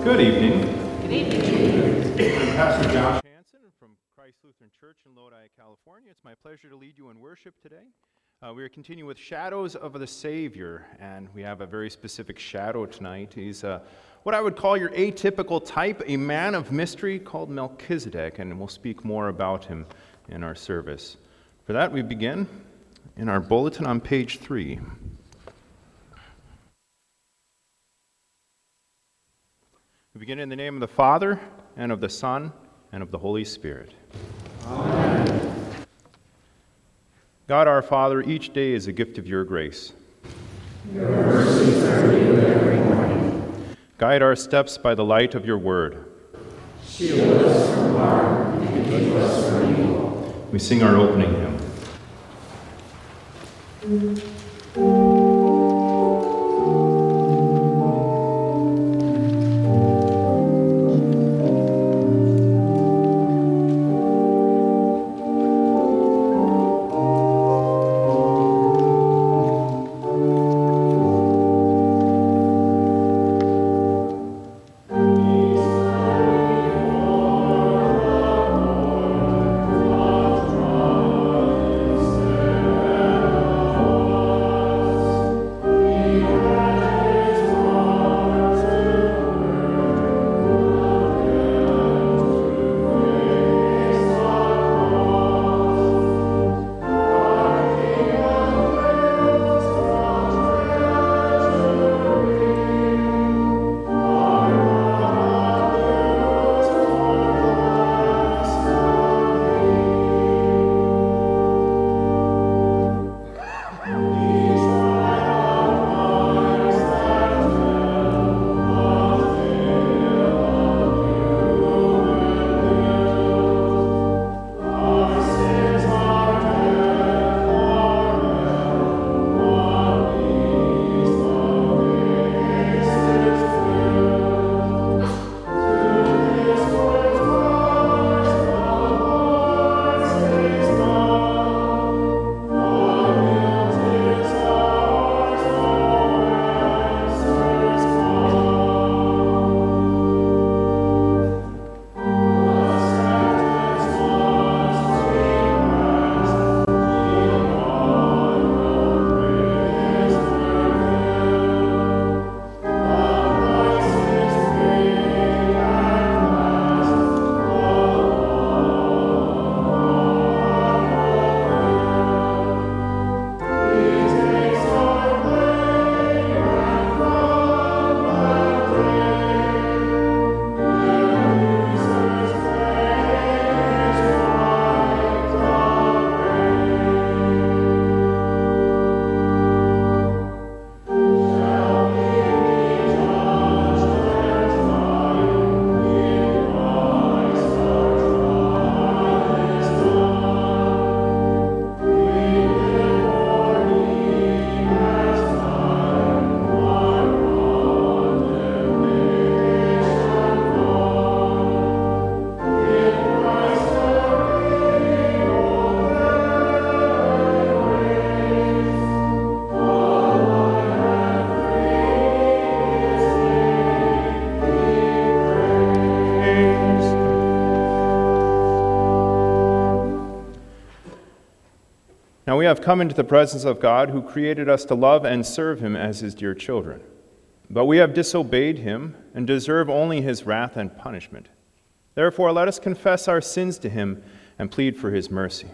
Good evening. Good evening. I'm Pastor Josh Hansen from Christ Lutheran Church in Lodi, California. It's my pleasure to lead you in worship today. We are continuing with Shadows of the Savior, and we have a very specific shadow tonight. He's what I would call your atypical type, a man of mystery called Melchizedek, and we'll speak more about him in our service. For that, we begin in our bulletin on page 3. We begin in the name of the Father, and of the Son, and of the Holy Spirit. Amen. God our Father, each day is a gift of your grace. Your mercies are new every morning. Guide our steps by the light of your word. Shield us from harm and keep us from evil. We sing our opening hymn. Now we have come into the presence of God, who created us to love and serve him as his dear children. But we have disobeyed him and deserve only his wrath and punishment. Therefore, let us confess our sins to him and plead for his mercy.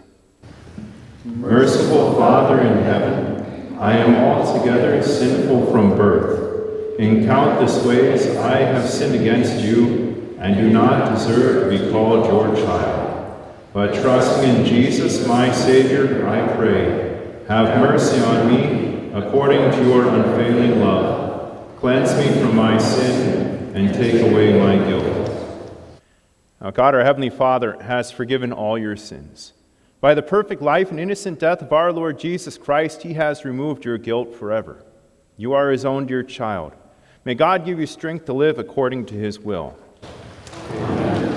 Merciful Father in heaven, I am altogether sinful from birth. In countless ways I have sinned against you and do not deserve to be called your child. But trusting in Jesus, my Savior, I pray, have mercy on me according to your unfailing love. Cleanse me from my sin and take away my guilt. Now, God, our Heavenly Father, has forgiven all your sins. By the perfect life and innocent death of our Lord Jesus Christ, he has removed your guilt forever. You are his own dear child. May God give you strength to live according to his will. Amen.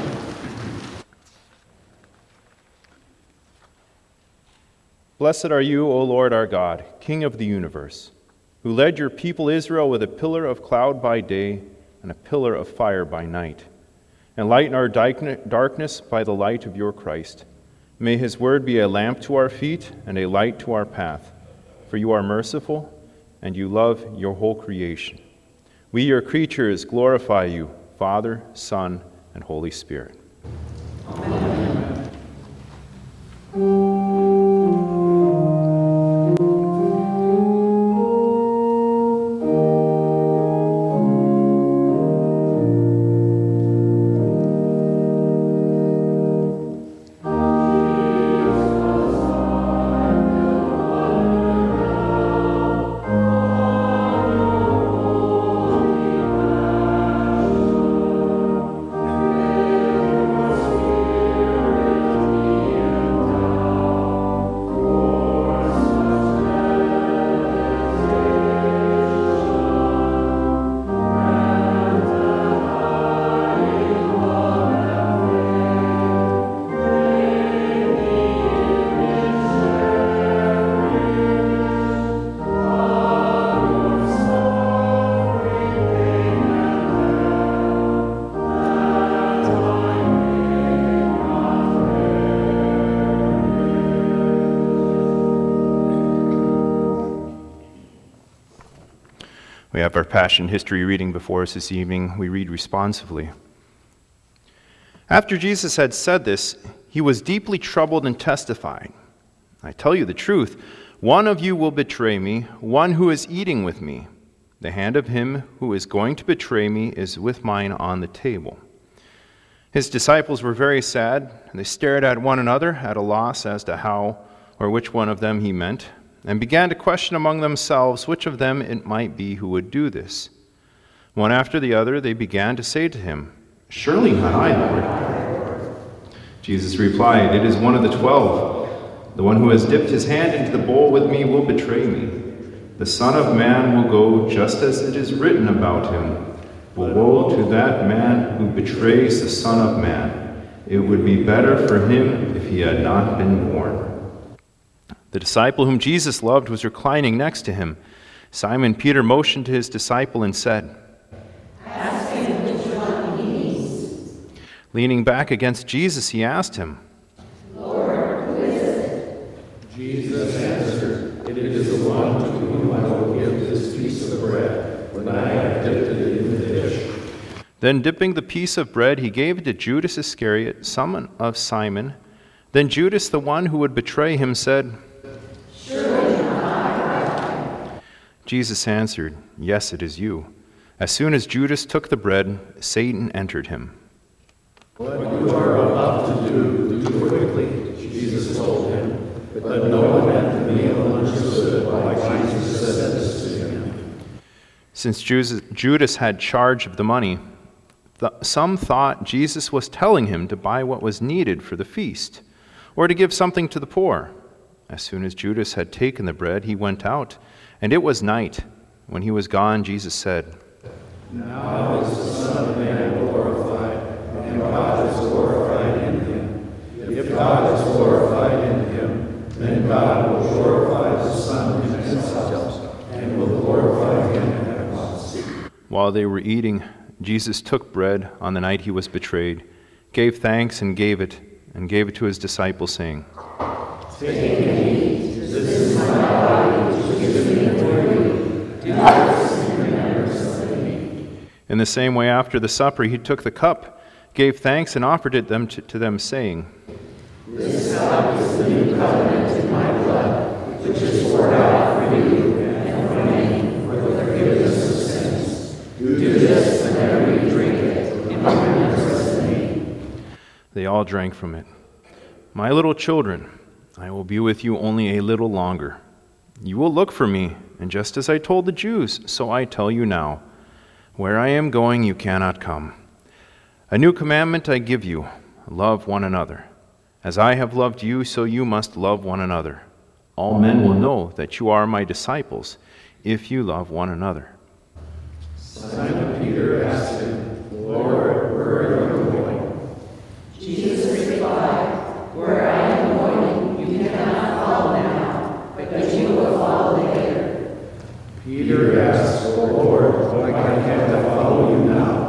Blessed are you, O Lord our God, King of the universe, who led your people Israel with a pillar of cloud by day and a pillar of fire by night. Enlighten our darkness by the light of your Christ. May his word be a lamp to our feet and a light to our path. For you are merciful, and you love your whole creation. We, your creatures, glorify you, Father, Son, and Holy Spirit. Amen. We have our Passion history reading before us this evening. We read responsively. After Jesus had said this, he was deeply troubled and testified, I tell you the truth, one of you will betray me, one who is eating with me. The hand of him who is going to betray me is with mine on the table. His disciples were very sad, and they stared at one another at a loss as to how or which one of them he meant, and began to question among themselves which of them it might be who would do this. One after the other, they began to say to him, "Surely not I, Lord." Jesus replied, "It is one of the 12. The one who has dipped his hand into the bowl with me will betray me. The Son of Man will go just as it is written about him. But woe to that man who betrays the Son of Man. It would be better for him if he had not been born." The disciple whom Jesus loved was reclining next to him. Simon Peter motioned to his disciple and said, "Ask him which one he means." Leaning back against Jesus, he asked him, "Lord, who is it?" Jesus answered, "It is the one to whom I will give this piece of bread when I have dipped it in the dish." Then dipping the piece of bread, he gave it to Judas Iscariot, son of Simon. Then Judas, the one who would betray him, said, "Surely not I." Jesus answered, "Yes, it is you." As soon as Judas took the bread, Satan entered him. "What you are about to do, do quickly," Jesus told him. But no one at the meal understood why Jesus said this to him. Since Judas had charge of the money, some thought Jesus was telling him to buy what was needed for the feast, or to give something to the poor. As soon as Judas had taken the bread, he went out, and it was night. When he was gone, Jesus said, "Now is the Son of Man glorified, and God is glorified in him. If God is glorified in him, then God will glorify the Son in himself, and will glorify him at once." While they were eating, Jesus took bread on the night he was betrayed, gave thanks and gave it to his disciples, saying, "Take and eat. This is my body, which is given for you. Do this in remembrance of me." In the same way, after the supper, he took the cup, gave thanks, and offered it to them, saying, "This cup is the new covenant in my blood, which is poured out for you and for many for the forgiveness of sins. Do this whenever you drink it in remembrance of me." They all drank from it. "My little children, I will be with you only a little longer. You will look for me, and just as I told the Jews, so I tell you now. Where I am going, you cannot come. A new commandment I give you, love one another. As I have loved you, so you must love one another. All men will know that you are my disciples, if you love one another." Simon Peter asked him, "Lord, where are you going?" Jesus replied, "Where I am going, you cannot follow now, but you will follow later." Peter asked, "Lord, why can't I follow you now?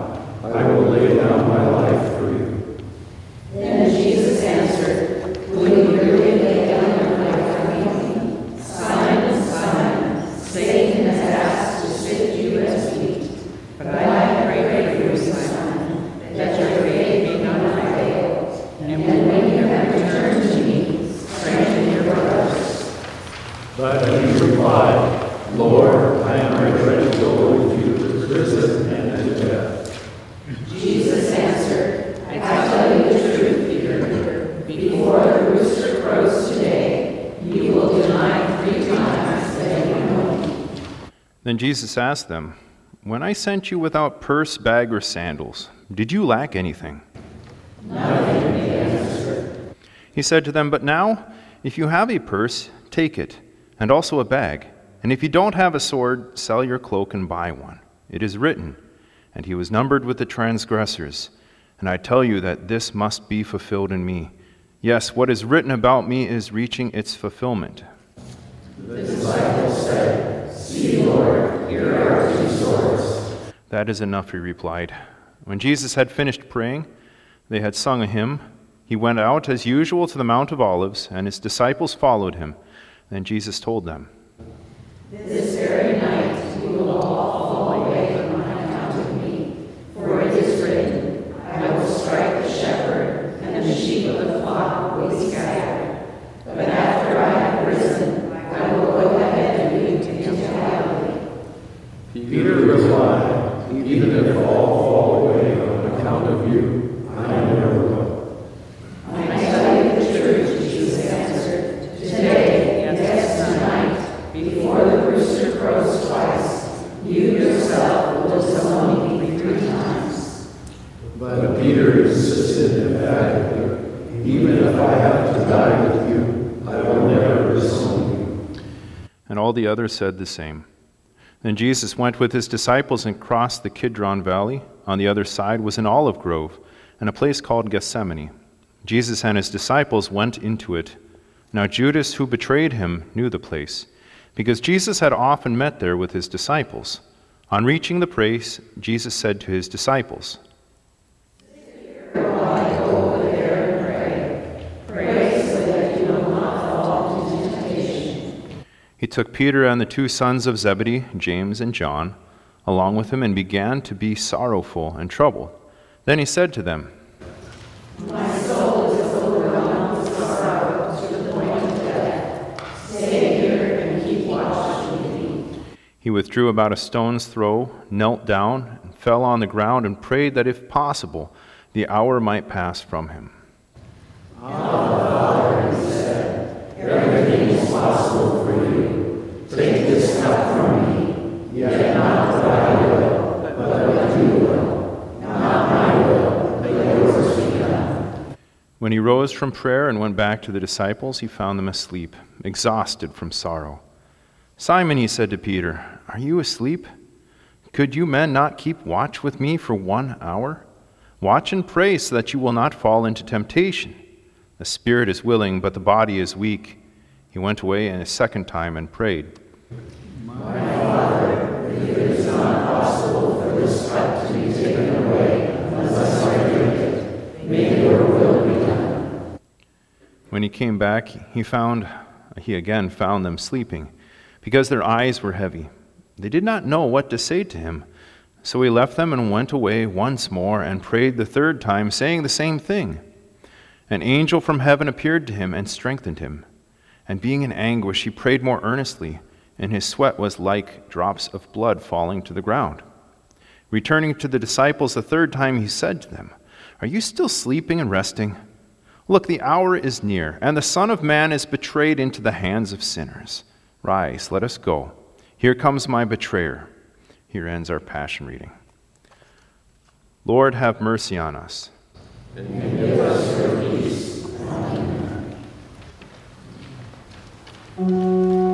down my life for you. Then Jesus answered, will you really lay down your life for me? Simon, Simon, Satan has asked to sift you as wheat. But I pray for you, Simon, that your faith may not fail. And when you have returned to me, strengthen your brothers. But he replied, Lord, I am ready to go with you to prison and to death. Jesus answered, I tell you the truth, Peter. Before the rooster crows today, you will deny 3 times that you know me. Then Jesus asked them, when I sent you without purse, bag, or sandals, did you lack anything? Nothing, they answered. He said to them, but now, if you have a purse, take it, and also a bag. And if you don't have a sword, sell your cloak and buy one. It is written, and he was numbered with the transgressors. And I tell you that this must be fulfilled in me. Yes, what is written about me is reaching its fulfillment. The disciples said, see, Lord, here are 2 swords. That is enough, he replied. When Jesus had finished praying, they had sung a hymn. He went out as usual to the Mount of Olives, and his disciples followed him. Then Jesus told them, this very night you will all fall away from account of me. For it is written, I will strike the shepherd, and the sheep of the flock will be scattered. But after I have risen, I will go ahead of you into Galilee. Peter replied, even if all fall away on account of you, I never will. I tell you the truth, Jesus answered. Today, yes, tonight, before the rooster crows twice, you yourself will disown me 3 times. But Peter insisted emphatically, even if I have to die with you, I will never disown you. and all the others said the same. Then Jesus went with his disciples and crossed the Kidron Valley. On the other side was an olive grove, and a place called Gethsemane. Jesus and his disciples went into it. Now Judas, who betrayed him, knew the place, because Jesus had often met there with his disciples. On reaching the place, Jesus said to his disciples, He took Peter and the 2 sons of Zebedee, James and John, along with him and began to be sorrowful and troubled. Then he said to them, My soul is overwhelmed with sorrow to the point of death. Stay here and keep watch with me. He withdrew about a stone's throw, knelt down, and fell on the ground and prayed that if possible, the hour might pass from him. Our Father, he said, everything is possible for you. Take this cup from me, yet not what I will, but what you will. Not my will, but yours be done. When he rose from prayer and went back to the disciples, he found them asleep, exhausted from sorrow. Simon, he said to Peter, are you asleep? Could you men not keep watch with me for 1 hour? Watch and pray so that you will not fall into temptation. The spirit is willing, but the body is weak. He went away a second time and prayed. My Father, if it is not possible for this cup to be taken away unless I drink it, may your will be done. When he came back, he again found them sleeping, because their eyes were heavy. They did not know what to say to him. So he left them and went away once more and prayed the 3rd time, saying the same thing. An angel from heaven appeared to him and strengthened him. And being in anguish, he prayed more earnestly, and his sweat was like drops of blood falling to the ground. Returning to the disciples the 3rd time, he said to them, Are you still sleeping and resting? Look, the hour is near, and the Son of Man is betrayed into the hands of sinners. Rise, let us go. Here comes my betrayer. Here ends our Passion reading. Lord, have mercy on us. And give us your peace. Amen.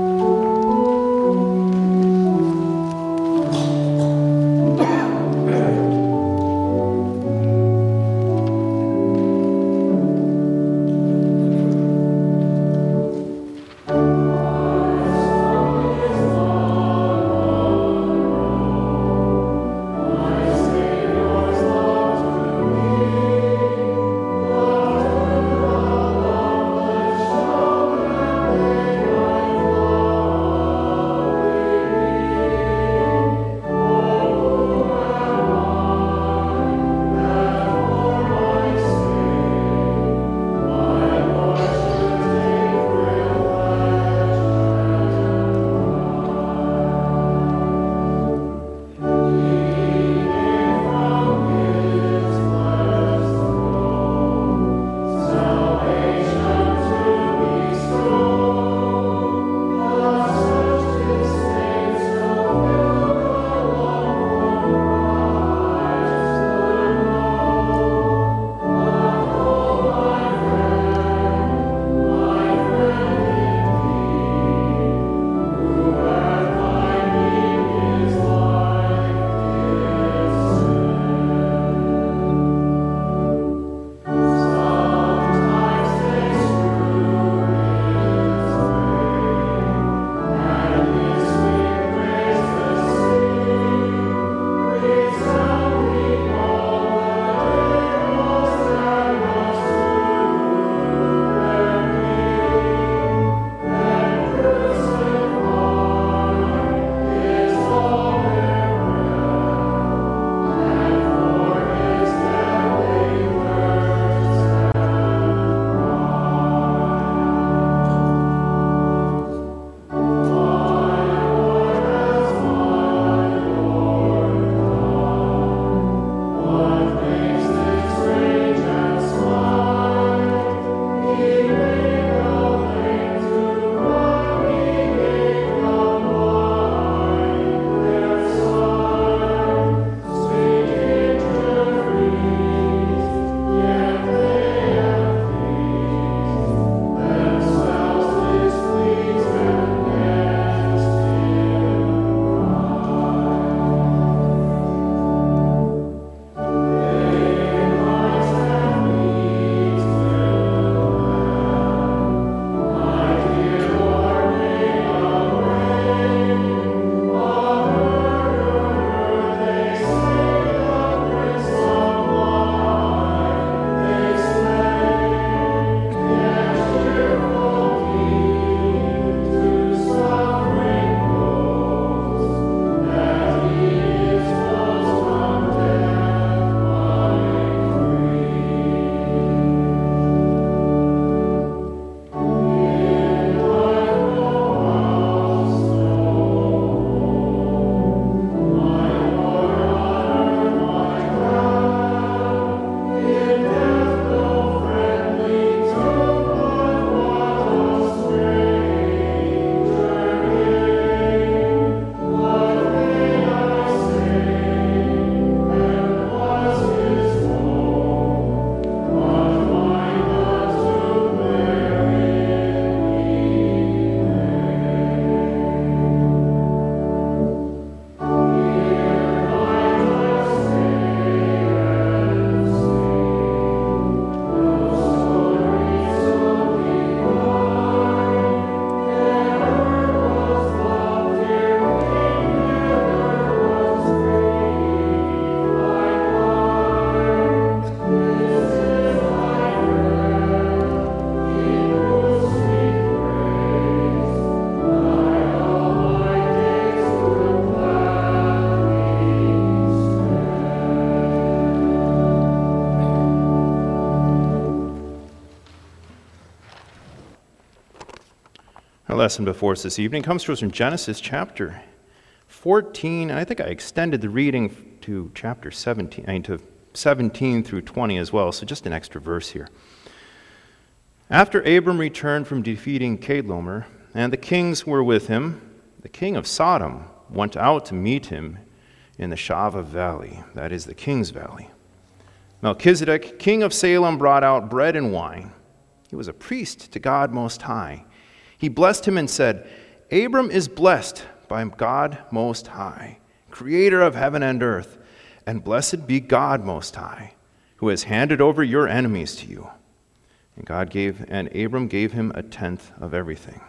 Our lesson before us this evening comes to us from Genesis chapter 14. I think I extended the reading to chapter 17, to 17 through 20 as well, so just an extra verse here. After Abram returned from defeating Kedorlaomer, and the kings were with him, the king of Sodom went out to meet him in the Shaveh Valley, that is the King's Valley. Melchizedek, king of Salem, brought out bread and wine. He was a priest to God Most High. He blessed him and said, Abram is blessed by God Most High, creator of heaven and earth, and blessed be God Most High, who has handed over your enemies to you. And Abram gave him a tenth of everything.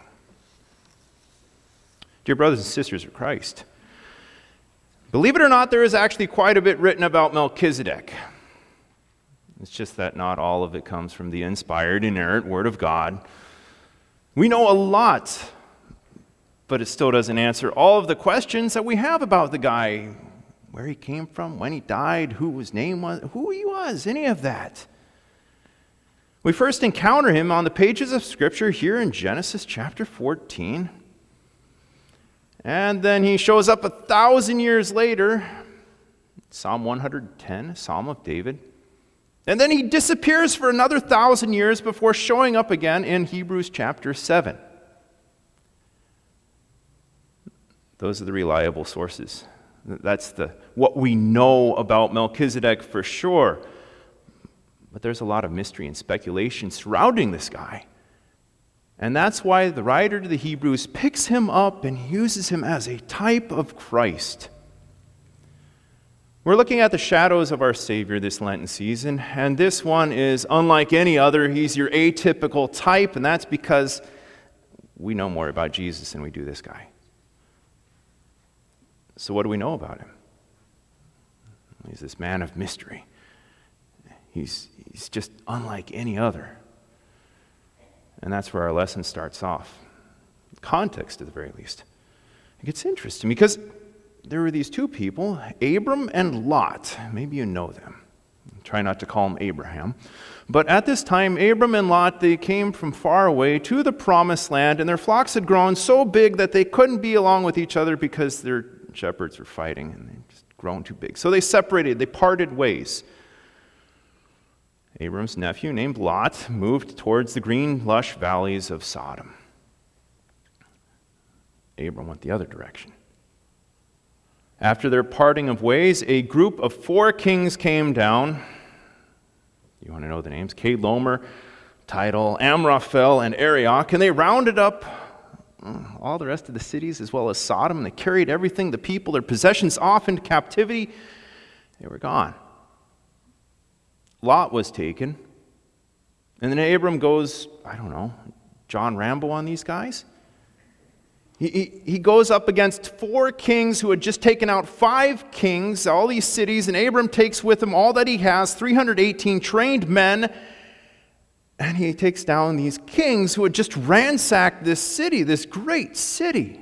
Dear brothers and sisters of Christ, believe it or not, there is actually quite a bit written about Melchizedek. It's just that not all of it comes from the inspired, inerrant Word of God. We know a lot, but it still doesn't answer all of the questions that we have about the guy. Where he came from, when he died, who his name was, who he was, any of that. We first encounter him on the pages of Scripture here in Genesis chapter 14. And then he shows up 1,000 years later, Psalm 110, Psalm of David. And then he disappears for another 1,000 years before showing up again in Hebrews chapter 7. Those are the reliable sources. That's what we know about Melchizedek for sure. But there's a lot of mystery and speculation surrounding this guy. And that's why the writer to the Hebrews picks him up and uses him as a type of Christ. We're looking at the shadows of our Savior this Lenten season, and this one is unlike any other. He's your atypical type, and that's because we know more about Jesus than we do this guy. So what do we know about him? He's this man of mystery. He's just unlike any other. And that's where our lesson starts off. Context, at the very least. It gets interesting because there were these two people, Abram and Lot. Maybe you know them. Try not to call him Abraham. But at this time, Abram and Lot, they came from far away to the promised land, and their flocks had grown so big that they couldn't be along with each other because their shepherds were fighting, and they'd just grown too big. So they separated, they parted ways. Abram's nephew, named Lot, moved towards the green, lush valleys of Sodom. Abram went the other direction. After their parting of ways, a group of 4 kings came down. You want to know the names? Kedorlaomer, Tidal, Amraphel, and Arioch, and they rounded up all the rest of the cities as well as Sodom, and they carried everything, the people, their possessions off into captivity. They were gone. Lot was taken. And then Abram goes, John Rambo on these guys. He goes up against 4 kings who had just taken out 5 kings, all these cities, and Abram takes with him all that he has, 318 trained men, and he takes down these kings who had just ransacked this city, this great city.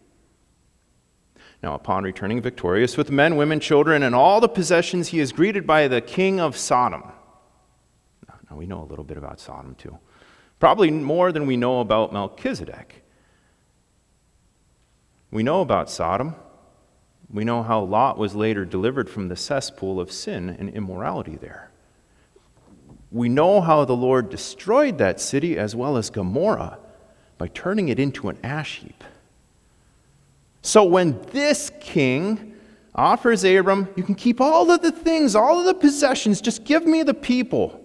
Now, upon returning victorious with men, women, children, and all the possessions, he is greeted by the king of Sodom. Now, we know a little bit about Sodom, too. Probably more than we know about Melchizedek. We know about Sodom. We know how Lot was later delivered from the cesspool of sin and immorality there. We know how the Lord destroyed that city as well as Gomorrah by turning it into an ash heap. So when this king offers Abram, you can keep all of the things, all of the possessions, just give me the people,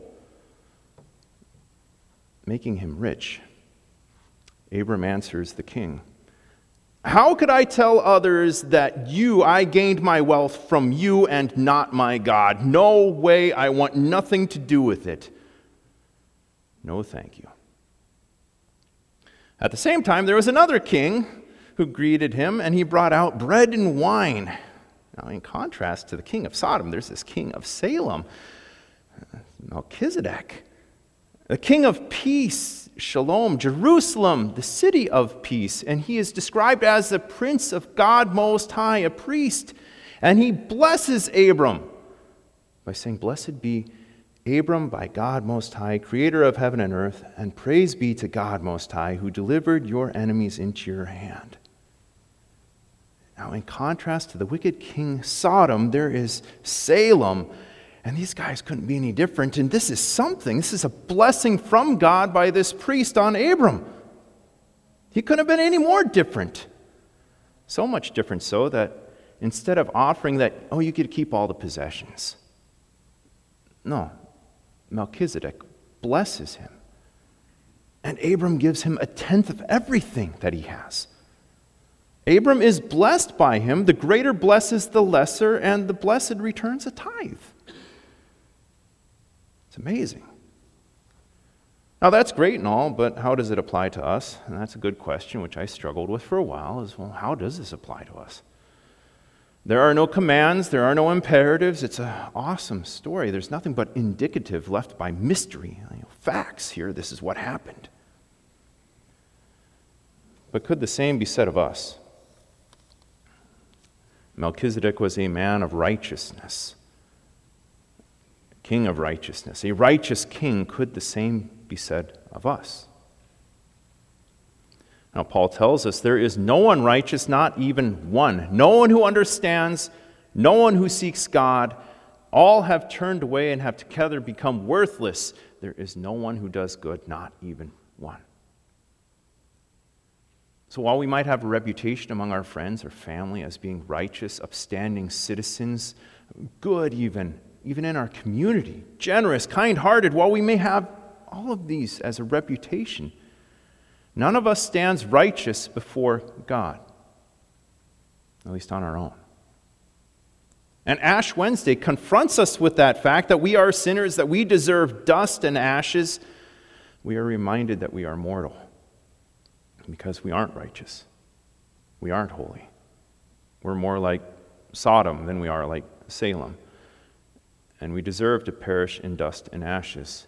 making him rich, Abram answers the king, how could I tell others that I gained my wealth from you and not my God? No way, I want nothing to do with it. No, thank you. At the same time, there was another king who greeted him, and he brought out bread and wine. Now, in contrast to the king of Sodom, there's this king of Salem, Melchizedek, the king of peace, Shalom, Jerusalem, the city of peace. And he is described as the prince of God Most High, a priest. And he blesses Abram by saying, blessed be Abram by God Most High, creator of heaven and earth, and praise be to God Most High, who delivered your enemies into your hand. Now, in contrast to the wicked king Sodom, there is Salem, and these guys couldn't be any different, and this is something. This is a blessing from God by this priest on Abram. He couldn't have been any more different. So much different so that instead of offering that, oh, you get to keep all the possessions. No, Melchizedek blesses him. And Abram gives him 1/10 of everything that he has. Abram is blessed by him. The greater blesses the lesser, and the blessed returns a tithe. It's amazing. Now that's great and all, but how does it apply to us? And that's a good question, which I struggled with for a while, is, well, how does this apply to us? There are no commands, there are no imperatives. It's an awesome story. There's nothing but indicative left by mystery. Facts here, this is what happened. But could the same be said of us? Melchizedek was a man of righteousness, king of righteousness. A righteous king. Could the same be said of us? Now, Paul tells us there is no one righteous, not even one. No one who understands, no one who seeks God. All have turned away and have together become worthless. There is no one who does good, not even one. So while we might have a reputation among our friends or family as being righteous, upstanding citizens, good even in our community, generous, kind-hearted, while we may have all of these as a reputation, none of us stands righteous before God, at least on our own. And Ash Wednesday confronts us with that fact that we are sinners, that we deserve dust and ashes. We are reminded that we are mortal because we aren't righteous. We aren't holy. We're more like Sodom than we are like Salem. And we deserve to perish in dust and ashes.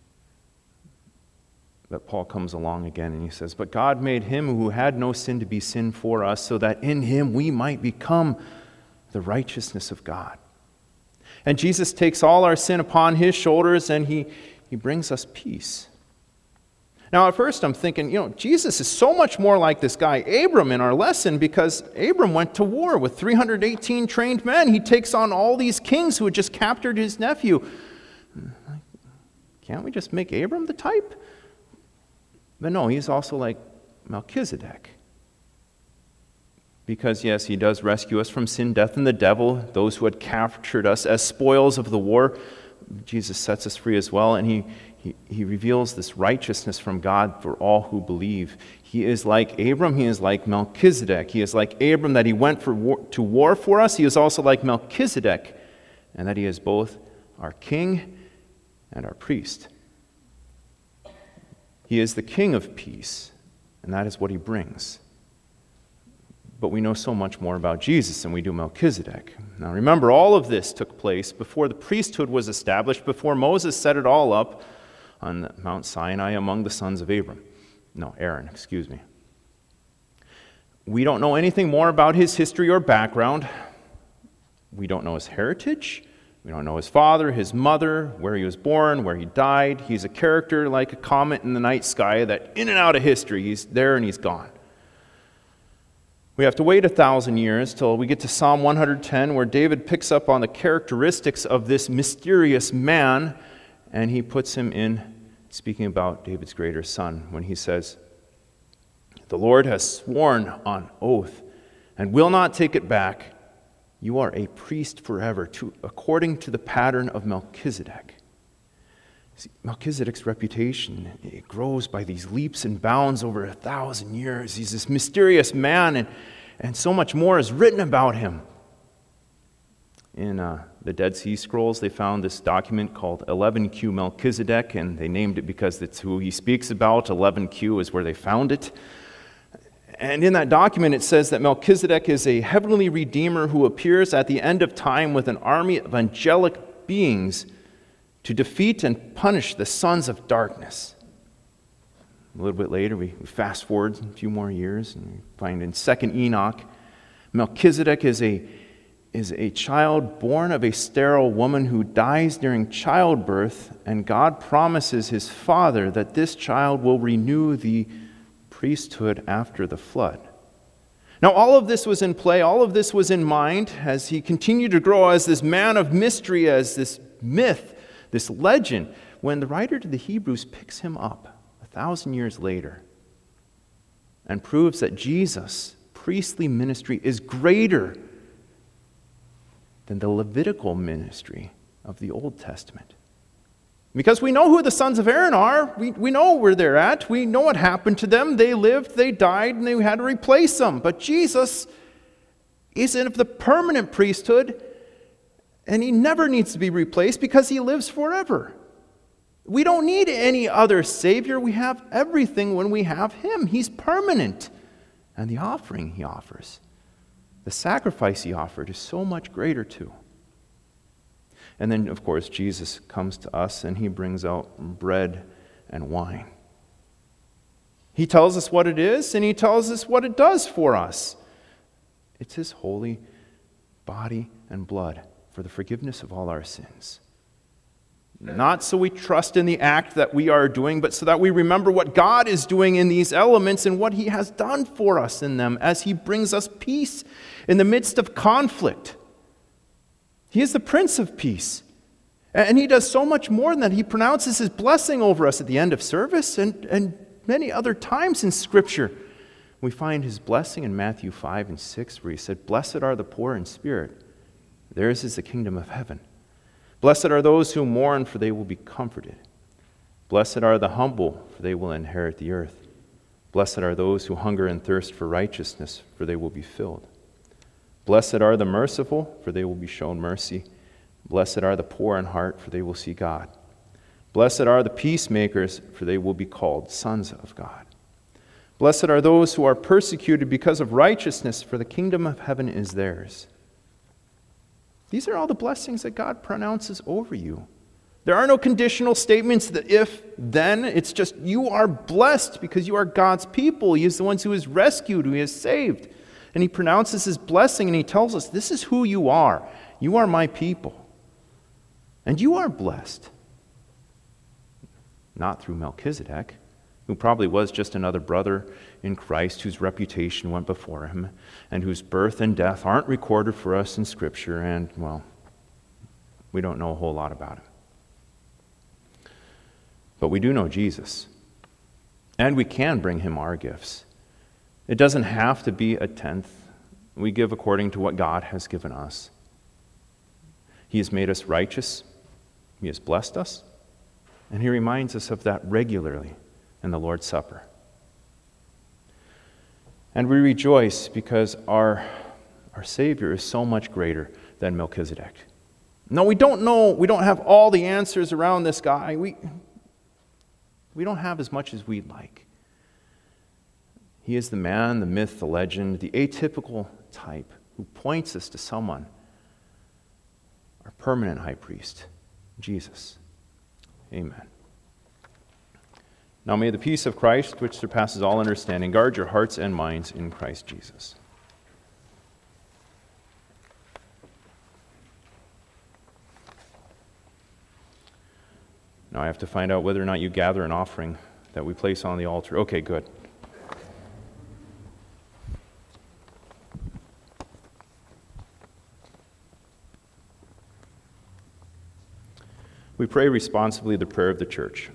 But Paul comes along again and he says, but God made him who had no sin to be sin for us, so that in him we might become the righteousness of God. And Jesus takes all our sin upon his shoulders, and he brings us peace. Now, at first I'm thinking, Jesus is so much more like this guy Abram in our lesson, because Abram went to war with 318 trained men. He takes on all these kings who had just captured his nephew. Can't we just make Abram the type? But no, he's also like Melchizedek. Because, yes, he does rescue us from sin, death, and the devil, those who had captured us as spoils of the war. Jesus sets us free as well, and he reveals this righteousness from God for all who believe. He is like Abram, he is like Melchizedek. He is like Abram, that he went to war for us. He is also like Melchizedek, and that he is both our king and our priest. He is the king of peace, and that is what he brings. But we know so much more about Jesus than we do Melchizedek. Now remember, all of this took place before the priesthood was established, before Moses set it all up on Mount Sinai among the sons of Aaron. We don't know anything more about his history or background. We don't know his heritage. We don't know his father, his mother, where he was born, where he died. He's a character like a comet in the night sky that in and out of history, he's there and he's gone. We have to wait 1,000 years till we get to Psalm 110, where David picks up on the characteristics of this mysterious man, and he puts him in, speaking about David's greater son, when he says, the Lord has sworn on oath and will not take it back. You are a priest forever, according to the pattern of Melchizedek. See, Melchizedek's reputation, it grows by these leaps and bounds over 1,000 years. He's this mysterious man, and so much more is written about him. In the Dead Sea Scrolls, they found this document called 11Q Melchizedek, and they named it because it's who he speaks about. 11Q is where they found it. And in that document, it says that Melchizedek is a heavenly redeemer who appears at the end of time with an army of angelic beings to defeat and punish the sons of darkness. A little bit later, we fast forward a few more years, and we find in 2nd Enoch, Melchizedek is is a child born of a sterile woman who dies during childbirth, and God promises his Father that this child will renew the priesthood after the flood. Now, all of this was in play, all of this was in mind as he continued to grow as this man of mystery, as this myth, this legend, when the writer to the Hebrews picks him up 1,000 years later and proves that Jesus' priestly ministry is greater than the Levitical ministry of the Old Testament. Because we know who the sons of Aaron are. We know where they're at. We know what happened to them. They lived, they died, and they had to replace them. But Jesus is of the permanent priesthood, and he never needs to be replaced because he lives forever. We don't need any other Savior. We have everything when we have him. He's permanent. And the offering he offers, the sacrifice he offered, is so much greater too. And then, of course, Jesus comes to us and he brings out bread and wine. He tells us what it is and he tells us what it does for us. It's his holy body and blood for the forgiveness of all our sins. Not so we trust in the act that we are doing, but so that we remember what God is doing in these elements and what he has done for us in them as he brings us peace in the midst of conflict. He is the Prince of Peace. And he does so much more than that. He pronounces his blessing over us at the end of service and many other times in Scripture. We find his blessing in Matthew 5 and 6 where he said, "Blessed are the poor in spirit. Theirs is the kingdom of heaven. Blessed are those who mourn, for they will be comforted. Blessed are the humble, for they will inherit the earth. Blessed are those who hunger and thirst for righteousness, for they will be filled. Blessed are the merciful, for they will be shown mercy. Blessed are the poor in heart, for they will see God. Blessed are the peacemakers, for they will be called sons of God. Blessed are those who are persecuted because of righteousness, for the kingdom of heaven is theirs." These are all the blessings that God pronounces over you. There are no conditional statements that if, then. It's just you are blessed because you are God's people. He is the one who has rescued, who he has saved. And he pronounces his blessing and he tells us, this is who you are. You are my people. And you are blessed. Not through Melchizedek, who probably was just another brother in Christ whose reputation went before him and whose birth and death aren't recorded for us in Scripture, and, well, we don't know a whole lot about him. But we do know Jesus, and we can bring him our gifts. It doesn't have to be a tenth. We give according to what God has given us. He has made us righteous. He has blessed us. And he reminds us of that regularly in the Lord's Supper. And we rejoice because our Savior is so much greater than Melchizedek. No, we don't know. We don't have all the answers around this guy. We don't have as much as we'd like. He is the man, the myth, the legend, the atypical type who points us to someone, our permanent high priest, Jesus. Amen. Now may the peace of Christ, which surpasses all understanding, guard your hearts and minds in Christ Jesus. Now I have to find out whether or not you gather an offering that we place on the altar. Okay, good. We pray responsibly the prayer of the church.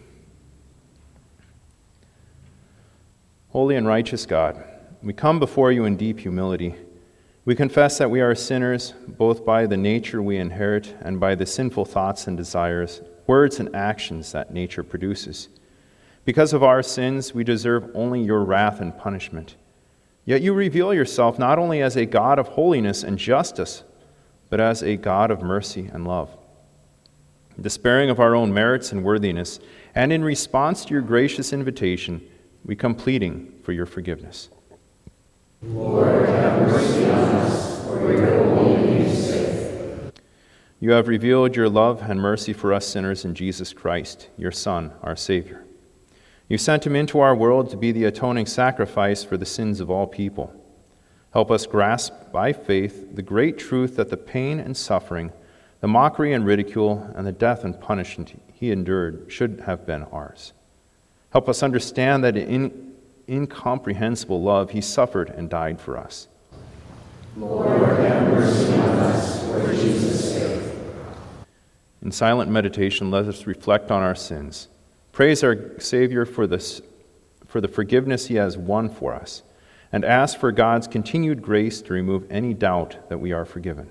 Holy and righteous God, we come before you in deep humility. We confess that we are sinners, both by the nature we inherit and by the sinful thoughts and desires, words and actions that nature produces. Because of our sins, we deserve only your wrath and punishment. Yet you reveal yourself not only as a God of holiness and justice, but as a God of mercy and love. Despairing of our own merits and worthiness, and in response to your gracious invitation, we come pleading for your forgiveness. Lord, have mercy on us, for your holy name's sake. You have revealed your love and mercy for us sinners in Jesus Christ, your Son, our Savior. You sent him into our world to be the atoning sacrifice for the sins of all people. Help us grasp by faith the great truth that the pain and suffering, the mockery and ridicule, and the death and punishment he endured should have been ours. Help us understand that in incomprehensible love he suffered and died for us. Lord, have mercy on us for Jesus' sake. In silent meditation, let us reflect on our sins. Praise our Savior for the forgiveness he has won for us, and ask for God's continued grace to remove any doubt that we are forgiven.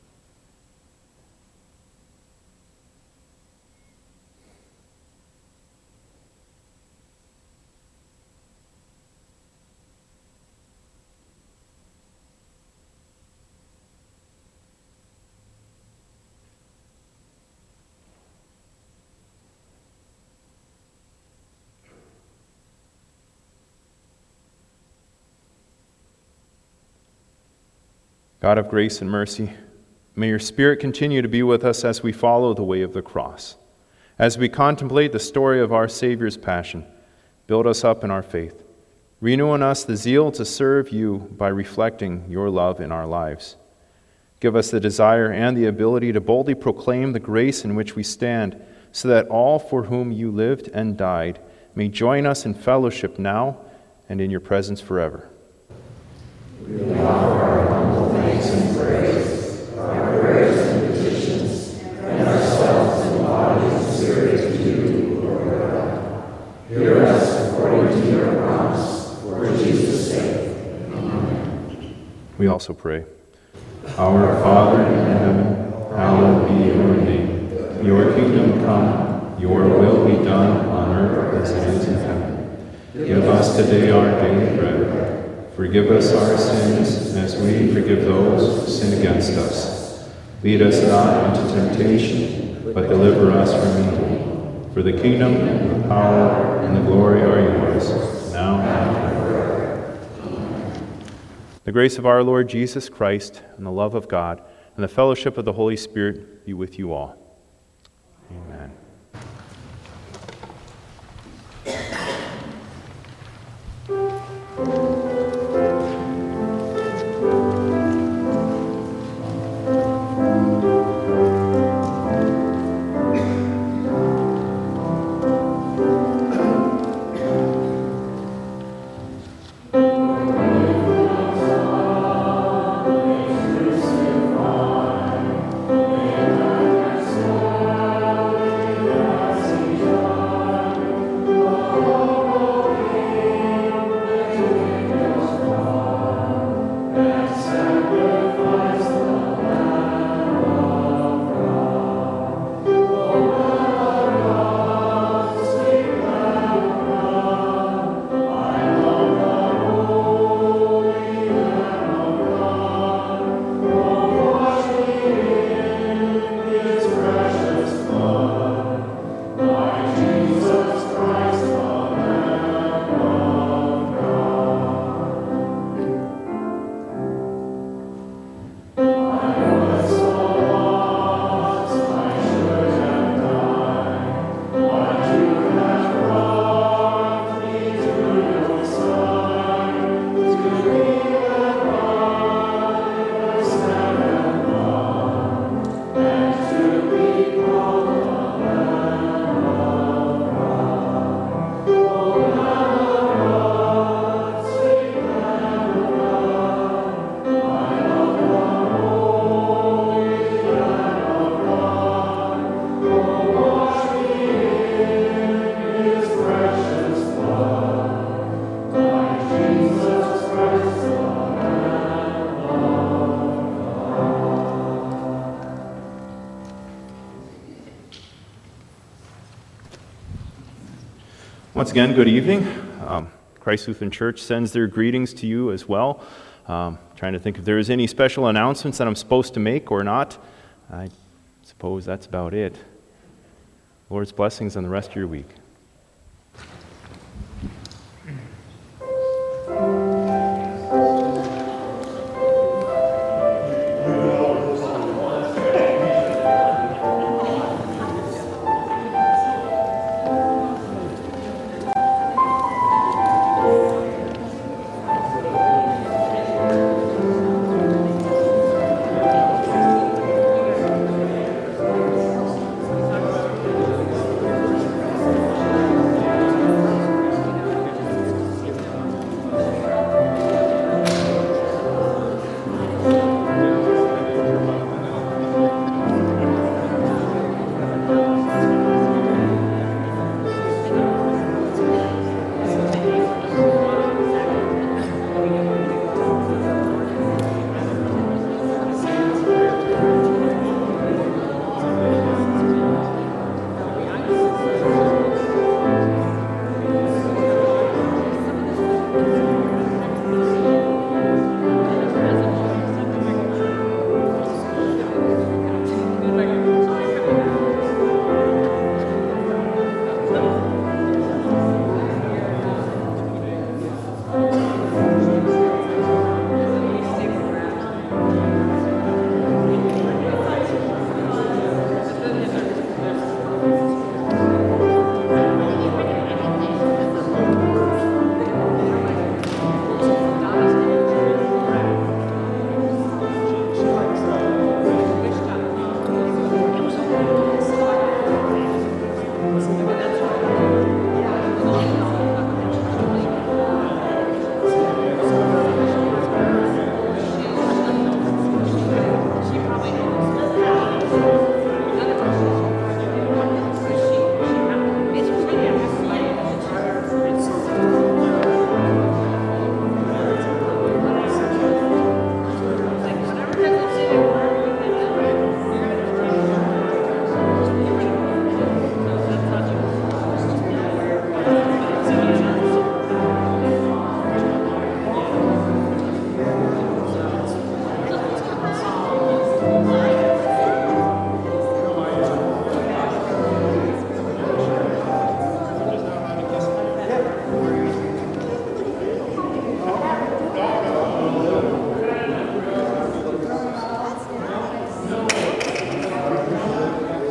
God of grace and mercy, may your Spirit continue to be with us as we follow the way of the cross. As we contemplate the story of our Savior's passion, build us up in our faith. Renew in us the zeal to serve you by reflecting your love in our lives. Give us the desire and the ability to boldly proclaim the grace in which we stand, so that all for whom you lived and died may join us in fellowship now and in your presence forever. We offer our humble thanks and praise, our prayers and petitions, and ourselves in body and spirit to you, Lord God. Hear us according to your promise, for Jesus' sake. Amen. We also pray. Our Father in heaven, hallowed be your name. Your kingdom come, your will be done on earth as it is in heaven. Give us today our daily bread. Forgive us our sins as we forgive those who sin against us. Lead us not into temptation, but deliver us from evil. For the kingdom, the power, and the glory are yours, now and forever. The grace of our Lord Jesus Christ, and the love of God, and the fellowship of the Holy Spirit be with you all. Amen. Once again, good evening. Christ Lutheran Church sends their greetings to you as well. Trying to think if there's any special announcements that I'm supposed to make or not. I suppose that's about it. Lord's blessings on the rest of your week.